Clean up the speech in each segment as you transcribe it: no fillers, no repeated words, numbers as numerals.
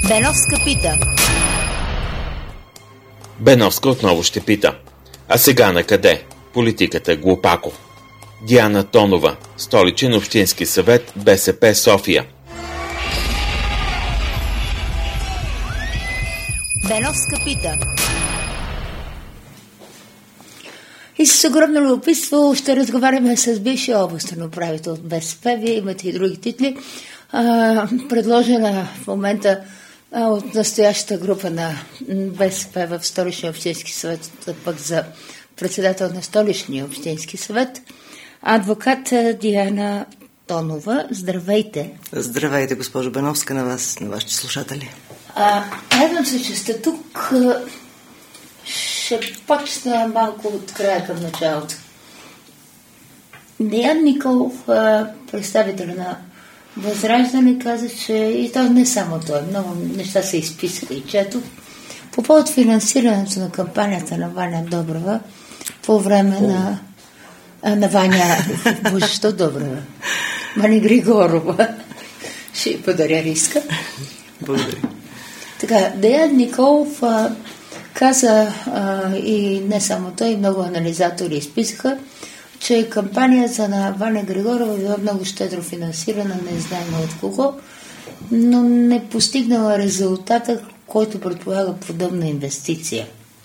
Беновска пита. Беновска отново ще пита. А сега на къде? Политиката е глупако. Диана Тонова, столичен общински съвет, БСП София. Беновска пита. И с огромно любопитство ще разговаряме с бившия областен управител от БСП. Вие имате и други титли. Предложена в момента от настоящата група на БСП в Столичния общински съвет, пък за председател на Столичния общински съвет, адвокат Диана Тонова. Здравейте! Здравейте, госпожо Беновска, на вас, на вашите слушатели. Радвам се, че сте тук. Ще почна малко от края към началото. Деян Николов, представител на Възраждане, каза, че и то не само той, много неща се изписаха и чето по повод финансирането на кампанията на Ваня Добрева по време на Ваня Божещо Добрева. Ваня Григорова. Ще й подаря риска. Благодаря. Така, Деян Николов каза, и не само той, много анализатори изписаха, че кампанията на Ваня Григорова била много щедро финансирана, не знаем от кого, но не постигнала резултата, който предполага подобна инвестиция.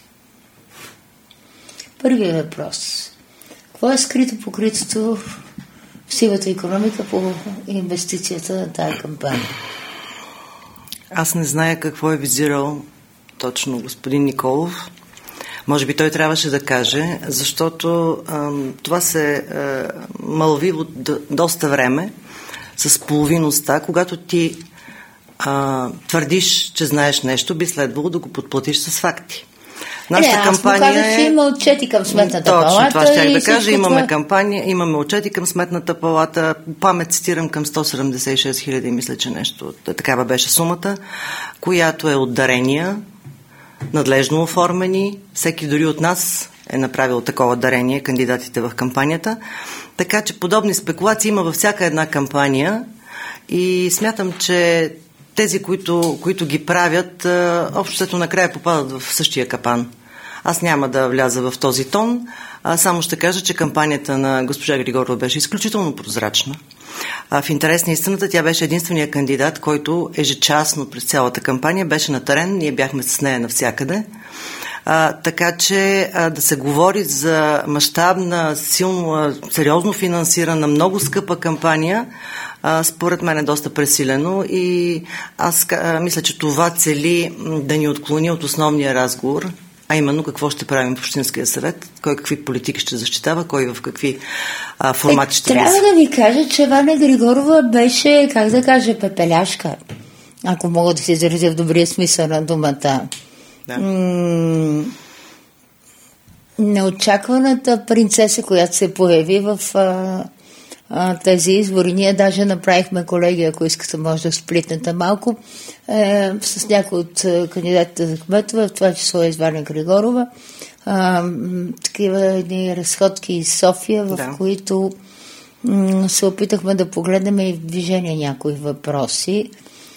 Първият въпрос. Какво е скрито покритото в сивата икономика по инвестицията на тази кампания? Аз не зная какво е визирал точно господин Николов. Може би той трябваше да каже, защото това се мълви от доста време с половин уста. Когато ти твърдиш, че знаеш нещо, би следвало да го подплатиш с факти. Нашата кампания казах, че има отчети към Сметната палата. Точно, това ще да кажа. Имаме кампания, имаме отчети към Сметната палата. Памет цитирам към 176 хиляди, мисля, че нещо. Такава беше сумата, която е от дарения, надлежно оформени. Всеки дори от нас е направил такова дарение, кандидатите в кампанията. Така че подобни спекулации има във всяка една кампания и смятам, че тези, които ги правят, общото накрая попадат в същия капан. Аз няма да вляза в този тон, само ще кажа, че кампанията на госпожа Григорова беше изключително прозрачна. В интерес на истината, тя беше единственият кандидат, който ежечасно през цялата кампания беше на терен, ние бяхме с нея навсякъде. Така че да се говори за мащабна, силно, сериозно финансирана, много скъпа кампания, според мен е доста пресилено и аз мисля, че това цели да ни отклони от основния разговор, а именно какво ще правим в Общинския съвет, кой какви политики ще защитава, кой в какви формати ще влиза. Трябва да ви кажа, че Ваня Григорова беше, как да кажа, пепеляшка, ако мога да се изразя в добрия смисъл на думата. Да. Неочакваната принцеса, която се появи в тези избори. Ние даже направихме, колеги, ако искате, може да сплитнете малко, с някои от кандидатите за кметове, в това число е Ваня Григорова, такива едни разходки из София, в които се опитахме да погледнем и в движение някои въпроси.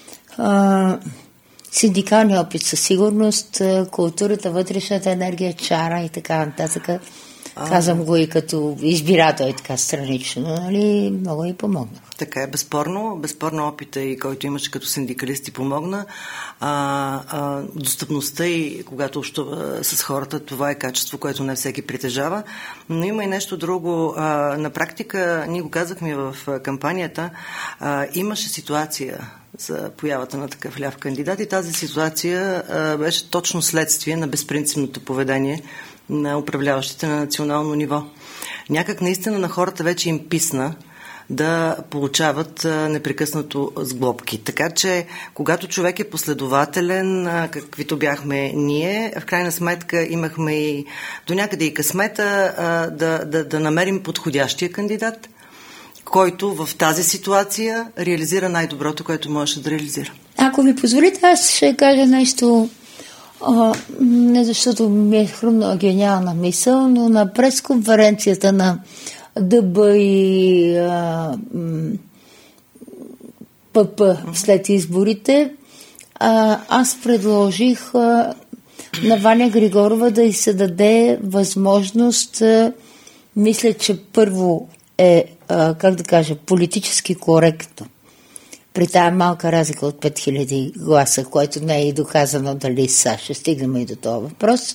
Синдикалния опит със сигурност, културата, вътрешната енергия, чара и така нататък. Казвам го и като избирател и така странично, нали, много и помогна. Така е, безспорно опита и който имаше като синдикалист и помогна. Достъпността и когато общува с хората, това е качество, което не всеки притежава. Но има и нещо друго. На практика, ние го казахме в кампанията, имаше ситуация за появата на такъв ляв кандидат и тази ситуация беше точно следствие на безпринципното поведение на управляващите на национално ниво. Някак наистина на хората вече им писна да получават непрекъснато сглобки. Така че, когато човек е последователен, каквито бяхме ние, в крайна сметка имахме и до някъде и късмета да намерим подходящия кандидат, който в тази ситуация реализира най-доброто, което можеше да реализира. Ако ви позволите, аз ще кажа нещо, не защото ми е хрумнала гениална мисъл, но на пресконференцията на ДБ и ПП след изборите, аз предложих на Ваня Григорова да й се даде възможност, мисля, че първо е, политически коректно. При тая малка разлика от 5000 гласа, което не е и доказано дали са. Ще стигнем и до този въпрос.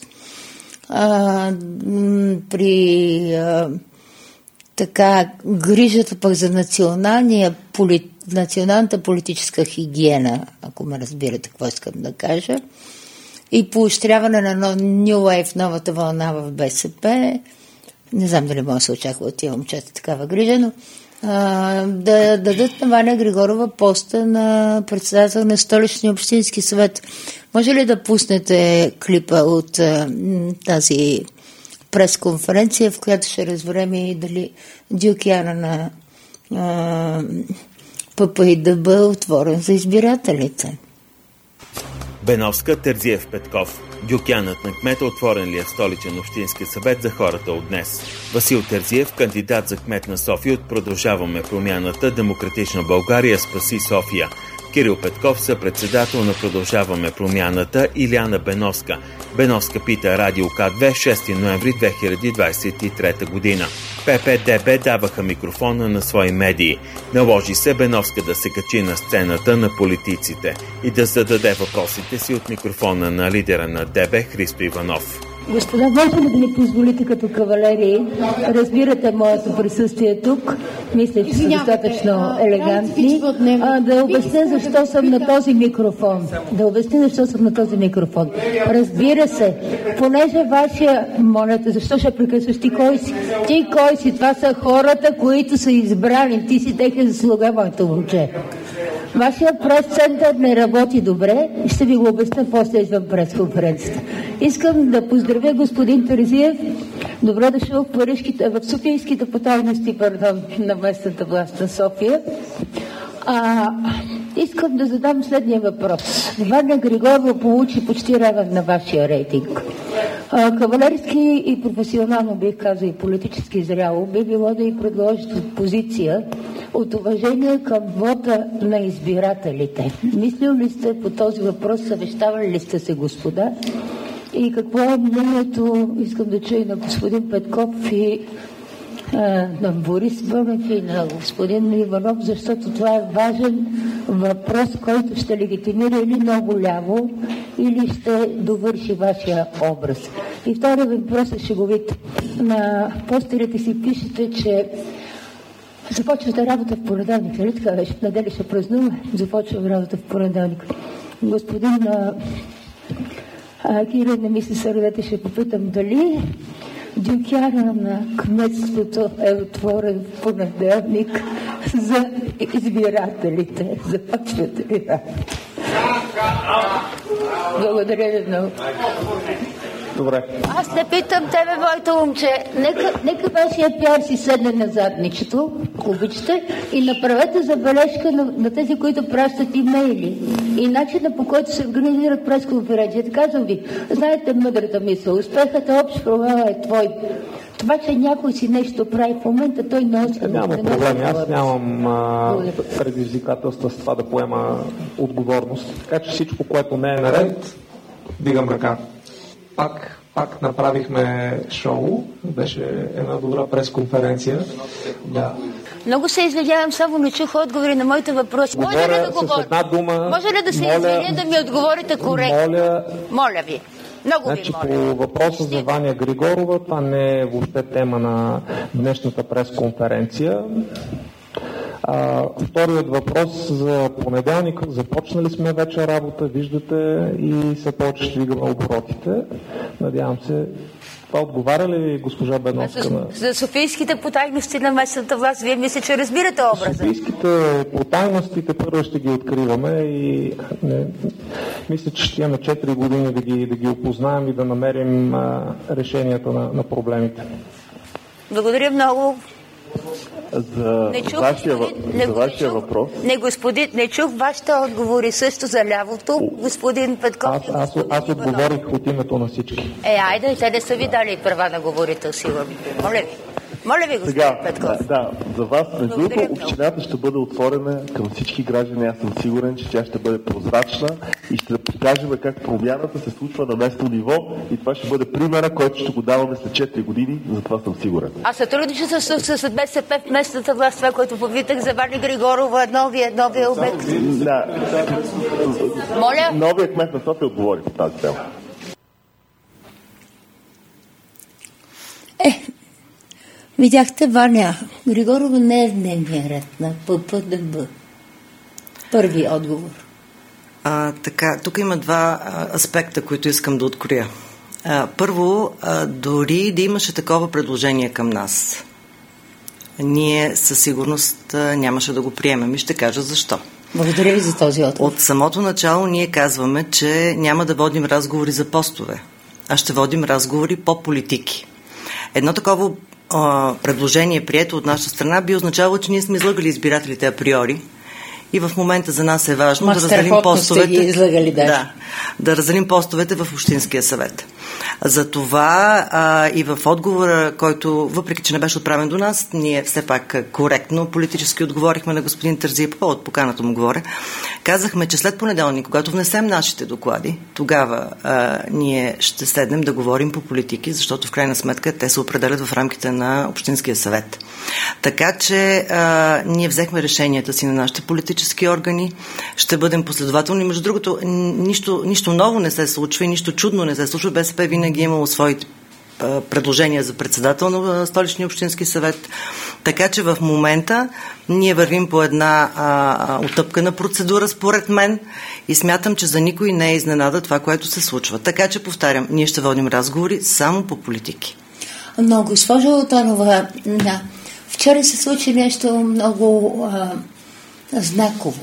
При грижата пък за националната политическа хигиена, ако ме разбирате какво искам да кажа, и поощряване на New Wave, новата вълна в БСП, не знам дали може да се очаква от тия момчета такава грижа, но да дадат на Ваня Григорова поста на председател на Столичния общински съвет. Може ли да пуснете клипа от тази пресконференция, в която ще разберем и дали Дюкяна на ППИДБ е отворен за избирателите? Беновска, Терзиев, Петков. Дюкянът на кмета отворен ли е в Столичен общински съвет за хората от днес? Васил Терзиев, кандидат за кмет на София от Продължаваме промяната, Демократична България спаси София. Кирил Петков, съпредседател на Продължаваме промяната, Илияна Беновска. Беновска пита Радио К2, 6 ноември 2023 година. ППДБ даваха микрофона на свои медии. Наложи се Беновска да се качи на сцената на политиците и да зададе въпросите си от микрофона на лидера на ДБ Христо Иванов. Господа, може ли да ми позволите като кавалери, разбирате моето присъствие тук, мисля, че са достатъчно елегантни, да обясня защо съм на този микрофон. Разбира се, понеже вашия, молете, защо ще прекъсваш ти кой си? Ти кой си? Това са хората, които са избрани. Ти си техен заслуга, моето момче. Вашия прес-център не работи добре и ще ви го обясня после извън пресконференцията. Искам да поздравя господин Терзиев. Добре дошъл в софийските потайности, на местната власт на София. Искам да задам следния въпрос. Ваня Григорова получи почти равен на вашия рейтинг. Кавалерски и професионално, бих казал, и политически зряло би било да й предложите позиция от уважение към вота на избирателите. Мислил ли сте по този въпрос, съвещавали ли сте се, господа? И какво е мнението, искам да чуя, на господин Петков и на Борис Бънев и на господин Иванов, защото това е важен въпрос, който ще легитимира или много ляво, или ще довърши вашия образ. И втория въпрос е шеговит. На постерите си пишете, че започвате работа в понеделник, нали така беше? В неделя ще празнуваме, започваме работа в понеделник. Господин Кирил, не ми се сърдете, ще попитам дали Дюкяна на кметството е отворен в понеделник за избирателите. Започвате ли работа? Благодаря ви много. Добре. Аз не питам тебе, моето момче. Нека вашия пиар си седне на задничето, обичате, и направете забележка на тези, които пращат имейли. И начина, по който се организират пресконференцията. Казвам ви, знаете мъдрата мисъл, успехът е общ, провала е твой. Това, че някой си нещо прави в момента, той носи. Няма проблем. Аз нямам предизвикателства с това да поема отговорност. Така че всичко, което не е наред, дигам ръка. Пак направихме шоу. Беше една добра пресконференция. Да. Много се извинявам, само не чух отговори на моите въпроси. Може ли да говоря? Може ли да се извиня да ми отговорите коректно? Моля ви. Много значи, ви моля. по въпроса за Ваня Григорова, това не е въобще тема на днешната пресконференция. Вторият въпрос за понеделник. Започнали сме вече работа, виждате, и все повече ще вдигаме оборотите. Надявам се. Това отговаря ли госпожа Беновска? За софийските потайности на местната власт, вие мисля, че разбирате образа? Софийските потайности първо ще ги откриваме и мисля, че ще имаме 4 години да ги опознаем и да намерим решенията на проблемите. Благодаря много. За вашия въпрос. Не чух вашите отговори също за лявото, господин Петков. Аз отговорих от името на всички. Айде, те не са ви дали права на говорител, сигурно. Моля ви. Моля ви, господин Петков. Да, за вас, между другото, общината ще бъде отворена към всички граждани. Аз съм сигурен, че тя ще бъде прозрачна и ще покажем как промяната се случва на местно ниво и това ще бъде примера, който ще го даваме след 4 години, за това съм сигурен. А сътрудничество с БСП в местната власт, това, което попитах за Вали Григорова, новия обект? Да. Моля? Новия кмет на София отговори по тази тема. Видяхте, Ваня Григорова не е в дневния ред на ППДБ. Първи отговор. Така, тук има два аспекта, които искам да откроя. Първо, дори да имаше такова предложение към нас, ние със сигурност нямаше да го приемем и ще кажа защо. Благодаря ви за този отговор. От самото начало ние казваме, че няма да водим разговори за постове, а ще водим разговори по политики. Едно такова предложение, прието от наша страна, би означавало, че ние сме излъгали избирателите априори и в момента за нас е важно да разделим постовете. Да разделим постовете в Общинския съвет. Затова и в отговора, който, въпреки че не беше отправен до нас, ние все пак коректно политически отговорихме на господин Терзиев, по повод поканата му говоря, казахме, че след понеделник, когато внесем нашите доклади, тогава ние ще седнем да говорим по политики, защото в крайна сметка те се определят в рамките на Общинския съвет. Така че ние взехме решенията си на нашите политически органи, ще бъдем последователни. Между другото, нищо ново не се случва и нищо чудно не се случва. БСП винаги е имало своите предложения за председател на Столичния общински съвет. Така че в момента ние вървим по една утъпкана процедура, според мен, и смятам, че за никой не е изненада това, което се случва. Така че, повтарям, ние ще водим разговори само по политики. Но, госпожо Отанова, вчера се случи нещо много знаково.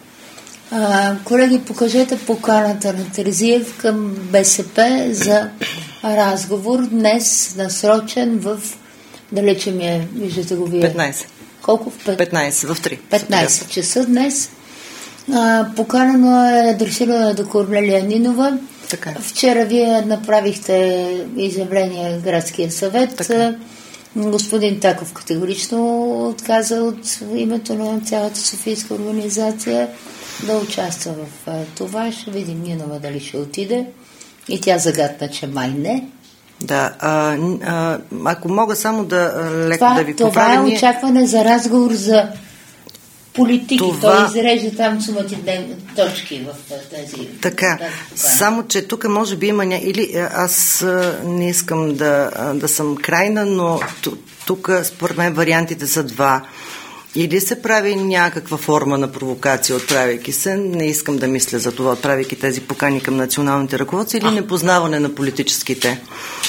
Колеги, покажете поканата на Терзиев към БСП за разговор днес, насрочен в, далече ми е, виждате го вие. 15. Колко? 15, в 3. 15 часа днес. Поканено е адресирано до Корнелия Нинова. Така. Вчера вие направихте изявление в градския съвет. Така. Господин Таков категорично отказа от името на цялата софийска организация да участва в това. Ще видим Нинова дали ще отиде. И тя загадна, че май не. Да, ако мога само леко да ви поправя. Това е очакване за разговор за политики. Той изрежда там сумативни точки в тези. Така, само че тук може би има или аз не искам да съм крайна, но тук според мен вариантите са два. Или се прави някаква форма на провокация, отправяйки се, не искам да мисля за това, отправяйки тези покани към националните ръководци, или непознаване на политическите,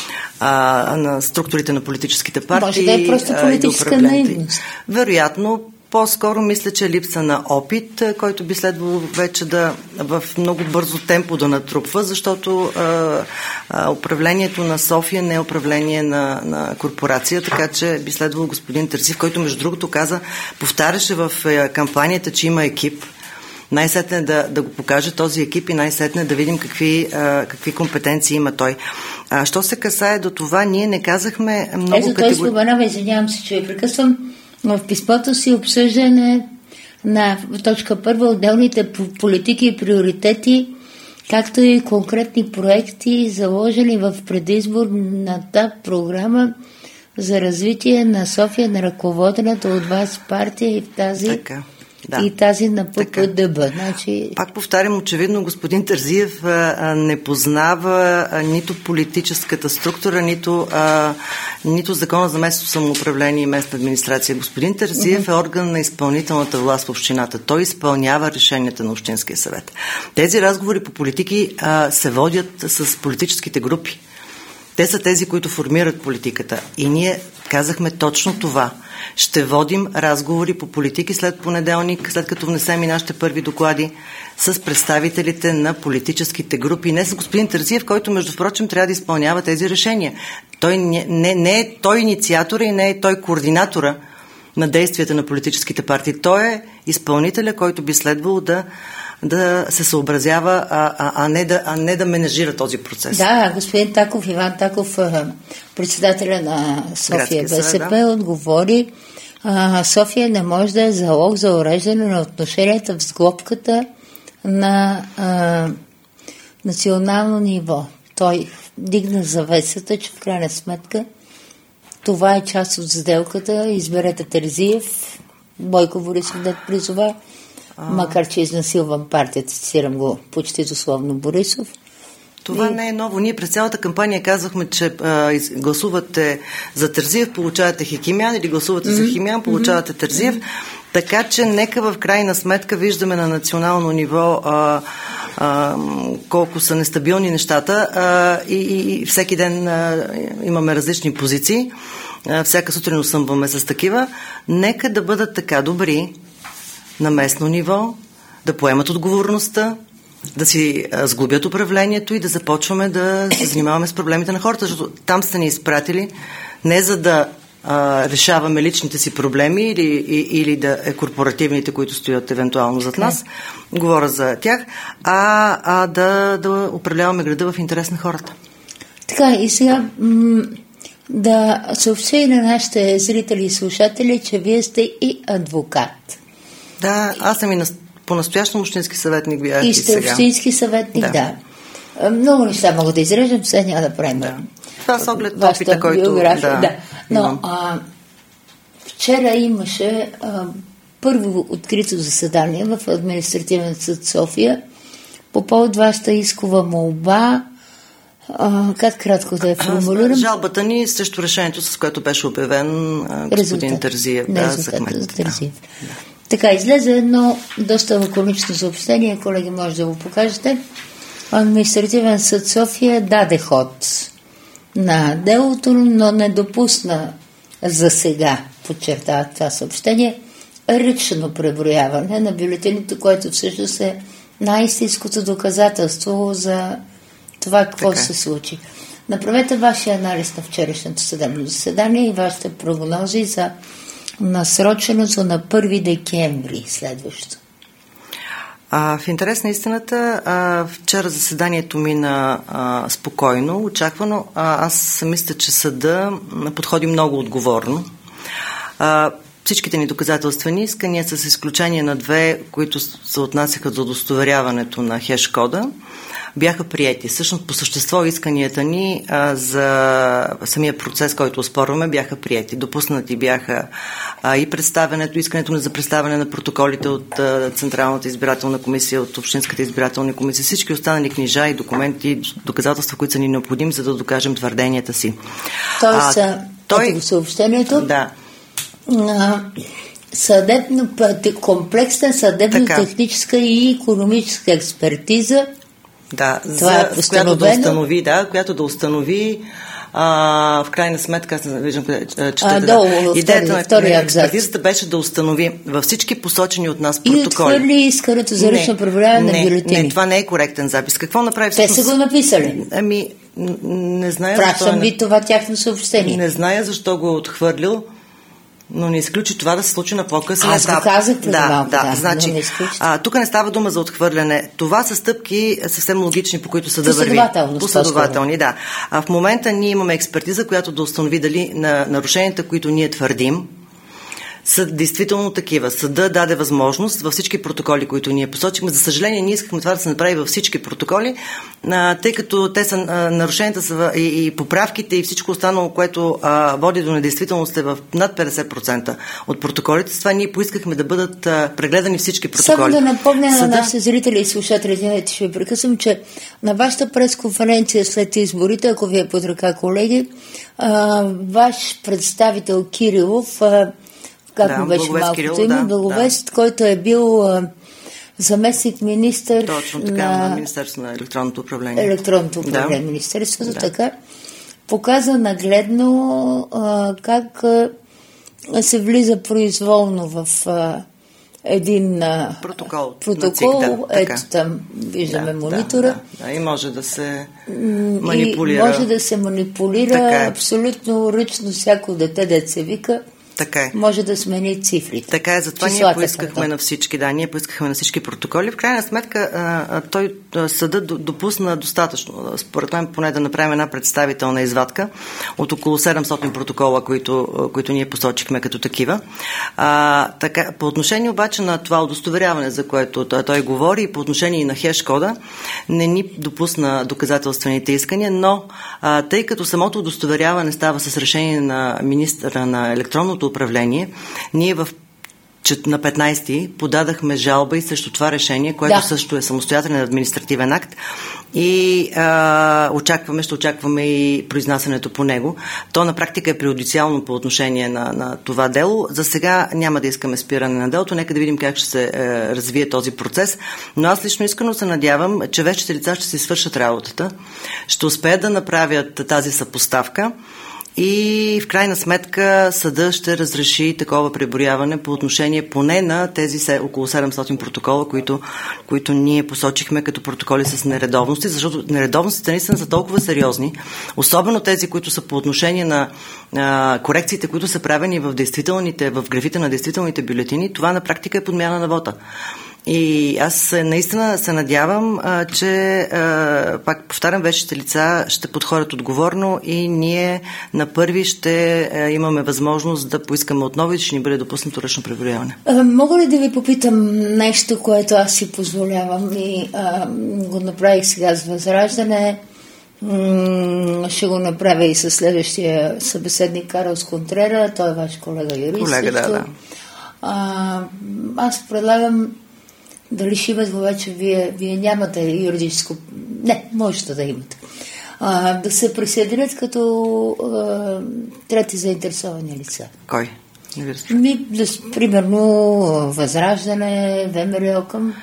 на структурите на политическите партии. Може да е просто политическа наивност. Вероятно, по-скоро мисля, че липса на опит, който би следвало вече да в много бързо темпо да натрупва, защото управлението на София не е управление на корпорация, така че би следвало господин Терзиев, който между другото повтаряше в кампанията, че има екип, най-сетне да го покаже този екип и най-сетне да видим какви компетенции има той. Що се касае до това, ние не казахме много категорично. Той споменава, извинявам се, че я прекъсвам, в писмото си обсъждане на точка 1 отделните политики и приоритети, както и конкретни проекти, заложени в предизборната програма за развитие на София, на ръководената от вас партия и в тази... Така. Да. И тази на ППДБ. Значи... Пак повтарям, очевидно господин Терзиев не познава нито политическата структура, нито закона за местно самоуправление и местна администрация. Господин Терзиев е орган на изпълнителната власт в общината. Той изпълнява решенията на Общинския съвет. Тези разговори по политики се водят с политическите групи. Те са тези, които формират политиката. И ние казахме точно това. Ще водим разговори по политики след понеделник, след като внесем и нашите първи доклади с представителите на политическите групи. Не с господин Терзиев, който, между впрочем, трябва да изпълнява тези решения. Той не е той инициатора и не е той координатора на действията на политическите партии. Той е изпълнителя, който би следвало да се съобразява, а не да менажира този процес. Да, господин Таков, Иван Таков, председателя на София БСП, отговори, София не може да е залог за уреждане на отношенията в сглобката на национално ниво. Той дигна завесата, че в крайна сметка това е част от сделката. Изберете Терзиев, Бойко Борисов да призова, макар че изнасилвам партията, цитирам го почти дословно Борисов. Това не е ново. Ние през цялата кампания казвахме, че гласувате за Терзиев, получавате Хекимян, или гласувате за Хекимян, получавате Терзиев. Така че нека в крайна сметка виждаме на национално ниво колко са нестабилни нещата и всеки ден имаме различни позиции. Всяка сутрин осъмваме с такива. Нека да бъдат така добри на местно ниво, да поемат отговорността, да си сглобят управлението и да започваме да се занимаваме с проблемите на хората, защото там сте ни изпратили не за да решаваме личните си проблеми или да корпоративните, които стоят евентуално зад нас, говоря за тях, а да управляваме града в интерес на хората. Така, и сега да съобща и на нашите зрители и слушатели, че вие сте и адвокат. Да, аз съм и по-настоящем общински съветник бях и сте общински съветник, да. Много неща мога да изрежем, сега няма да правим. Да. Това с оглед опита, който... Да. Но вчера имаше първо открито заседание в Административен съд София по повод вашата искова молба. Как кратко да я формулирам? Жалбата ни срещу решението, с което беше обявен господин Терзиев. За кмет. Така, излезе едно доста лаконично съобщение, колеги, може да го покажете. Административен съд София даде ход на делото, но не допусна за сега, подчертава това съобщение, ръчно преброяване на бюлетините, което всъщност е най-истинското доказателство за това какво се случи. Направете вашия анализ на вчерашното съдебно заседание и вашите прогнози за насроченото на 1 декември следващо. В интерес на истината, вчера заседанието мина спокойно, очаквано. Аз мисля, че съда подходи много отговорно. Всичките ни доказателствени искания, с изключение на 2, които се отнасяха за удостоверяването на хеш-кода, бяха приети. Всъщност по същество исканията ни за самия процес, който оспорваме, бяха приети. Допуснати бяха и представянето, искането за представяне на протоколите от Централната избирателна комисия, от Общинската избирателна комисия, всички останали книжа и документи, доказателства, които са ни необходими, за да докажем твърденията си. Тоест, съобщението? Да. Комплексна съдебно-техническа и икономическа експертиза. Да, която да установи в крайна сметка, аз не виждам къде четете. Идеята на експертизата беше да установи във всички посочени от нас протоколи. И отхвърли искането за ръчно преброяване на бюлетини. Не, това не е коректен запис. Какво направи всъщност? Те са го написали. Не зная. Пращам ви това тяхно съобщение. Не зная защо го е отхвърлил, но не изключи това да се случи на по-късен етап. Аз го казах преди малко. Значи, тук не става дума за отхвърляне. Това са стъпки съвсем логични, по които съда върви. Последователни, да. В момента ние имаме експертиза, която да установи дали на нарушенията, които ние твърдим, са действително такива. Съда даде възможност във всички протоколи, които ние посочихме. За съжаление, ние искахме това да се направи във всички протоколи, тъй като те са нарушенията са и поправките и всичко останало, което води до недействителност е в над 50% от протоколите. С това ние поискахме да бъдат прегледани всички протоколи. Само да напомня на нашите зрители и слушатели, ще ви прекъсвам, че на вашата пресконференция след изборите, ако ви е под ръка, колеги, ваш представител Кирилов, как му беше малкото име, Благовест, който е бил заместник министър на Министерството на електронното управление. Електронното управление, Министерството, така. Показа нагледно как се влиза произволно в един протокол. Ето там виждаме монитора. И може да се манипулира. Абсолютно ръчно всяко дете се вика. Така е. Може да смени цифрите. Така е, затова ние поискахме на всички, ние поискахме на всички протоколи. В крайна сметка съдът допусна достатъчно, според мен поне да направим една представителна извадка от около 700 протокола, които ние посочихме като такива. Така, по отношение обаче на това удостоверяване, за което той говори, и по отношение на хеш-кода, не ни допусна доказателствените искания, но тъй като самото удостоверяване става с решение на министъра на електронното управление, ние на 15-ти подадахме жалба и срещу това решение, което също е самостоятелен административен акт и ще очакваме и произнасянето по него. То на практика е преюдициално по отношение на това дело. За сега няма да искаме спиране на делото, нека да видим как ще се развие този процес, но аз лично искрено се надявам, че вещите лица ще си свършат работата, ще успеят да направят тази съпоставка и в крайна сметка съда ще разреши такова преброяване по отношение поне на тези около 700 протокола, които ние посочихме като протоколи с нередовности, защото нередовностите наистина са толкова сериозни, особено тези, които са по отношение на корекциите, които са правени в графите на действителните бюлетини. Това на практика е подмяна на вота. И аз наистина се надявам, че, пак повтарям, вещите лица ще подходят отговорно и ние на първи ще имаме възможност да поискаме отново и ще ни бъде допуснато ръчно преброяване. Мога ли да ви попитам нещо, което аз си позволявам и го направих сега с Възраждане, ще го направя и със следващия събеседник Карлос Контрера, той е ваш колега юрист. Колега, да. Аз предлагам да лишим го вече, вие нямате юридическо... Не, можете да имате. Да се присъединят като трети заинтересовани лица. Кой? Примерно Възраждане, ВМРО към...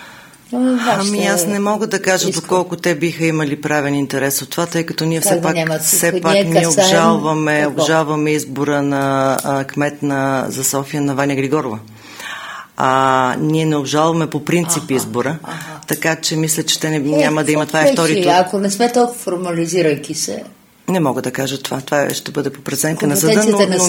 Аз не мога да кажа доколко те биха имали правен интерес от това, тъй като ние все пак ние обжалваме избора на кмет за София на Ваня Григорова. Ние не обжалваме по принцип избора, така че мисля, че те няма да имат. Това е вторито. Ако не сме толкова формализирайки се... Не мога да кажа това. Това ще бъде по преценка на съда.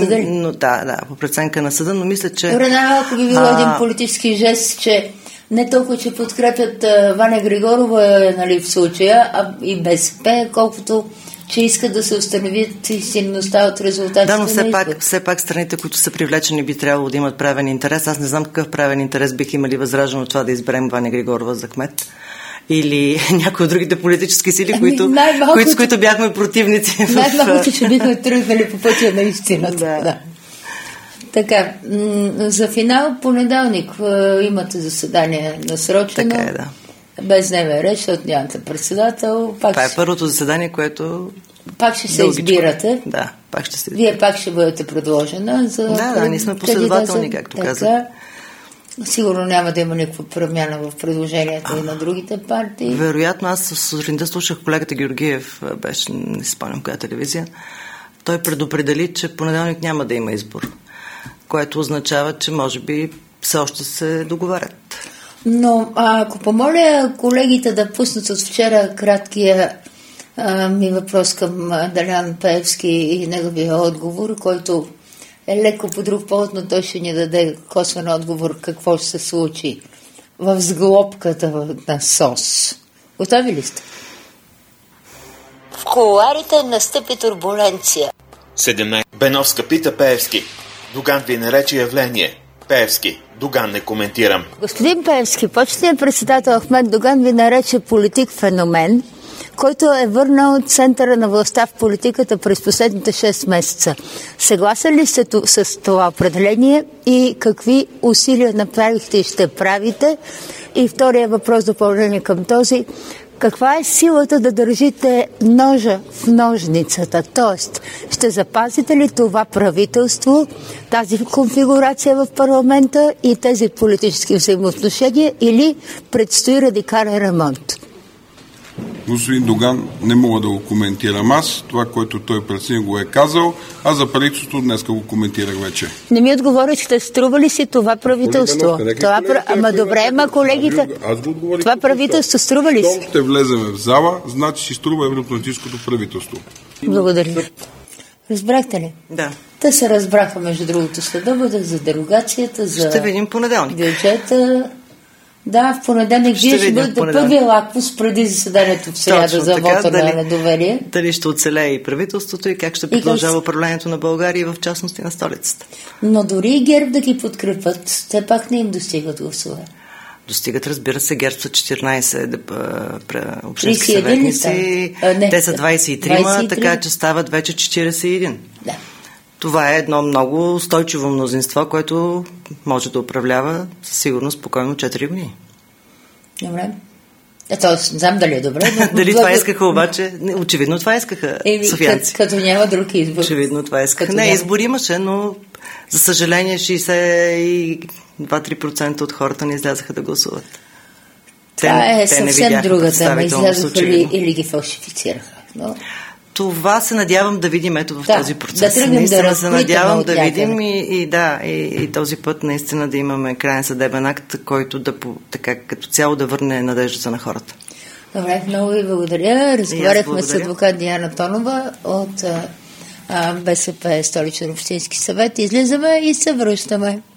По преценка на съда, но мисля, че... Ако би било един политически жест, че не толкова, че подкрепят Ваня Григорова, в случая, а и БСП, колкото че искат да се установят истинността от резултатите. Да, но все пак страните, които са привлечени, би трябвало да имат правен интерес. Аз не знам какъв правен интерес бих имали Възраждане от това да изберем Ваня Григорова за кмет. Или някои от другите политически сили, с които бяхме противници. Най-малкото, че бихме тръгнали по пътя на истината. Да. Така, за финал понеделник имате заседание насрочено. Така е, да. Без дневен ред, защото нямате председател. Това е първото заседание, което... Пак ще се избирате. Да, пак ще се избирате. Вие пак ще бъдете предложена. Ние сме последователни, както казах. Сигурно няма да има никаква промяна в предложенията и на другите партии. Вероятно, аз сутринта слушах колегата Георгиев, не си спомням коя телевизия, той предопредели, че понеделник няма да има избор, което означава, че може би все още се договарят. Но ако помоля колегите да пуснат от вчера краткия ми въпрос към Делян Пеевски и неговия отговор, който е леко по друг повод, но той ще ни даде косвен отговор какво ще се случи в сглобката на СОС. Готови ли сте? В кулоарите настъпи турбуленция. 17. Беновска пита Пеевски. Доган ви нарече явление. Пеевски. Доган не коментирам. Господин Пеевски, почетният председател Ахмед Доган ви нарече политик-феномен, който е върнал центъра на властта в политиката през последните 6 месеца. Съгласен ли сте с това определение и какви усилия направихте и ще правите? И втория въпрос, допълнение към този: каква е силата да държите ножа в ножницата? Тоест, ще запазите ли това правителство, тази конфигурация в парламента и тези политически взаимоотношения, или предстои радикален ремонт? Господин Доган, не мога да го коментирам аз. Това, което той прецени, го е казал. А за правителството днеска го коментирах вече. Не ми отговорихте, струва ли си това правителство? Ама добре, колегите... Това правителство струва ли си? Ще влеземе в зала, значи си струва евроатлантическото правителство. Благодаря. Разбрахте ли? Да. Те се разбраха, между другото, следобеда за дерогацията, за Ще видим понеделник. Бюджета. Да, в понеделник вие ще бъдете първия лакмус преди заседанието в сряда за вота на недоверие. Дали ще оцелее и правителството и как ще продължава управлението на България и в частност и на столицата. Но дори и ГЕРБ да ги подкрепят, все пак не им достигат гласове. Достигат, разбира се, ГЕРБ са 14 общински съветници, те са 23, така че стават вече 41. Да. Това е едно много устойчиво мнозинство, което може да управлява със сигурност спокойно 4 години. Добре. Тоест, не знам дали е добре. Но дали това искаха обаче? Очевидно това искаха софиянци. Като няма друг избор. Очевидно това искаха. Не, избор имаше, но за съжаление 62-3% от хората не излязаха да гласуват. Това е съвсем друга тема. Излязаха ли или ги фалшифицираха. Но... Това се надявам да видим ето в този процес. Да се надявам да видим и този път наистина да имаме крайен съдебен акт, който да така като цяло да върне надеждата на хората. Добре, много ви благодаря. Разговаряхме с адвокат Диана Тонова от БСП Столичен общински съвет. Излизаме и се връщаме.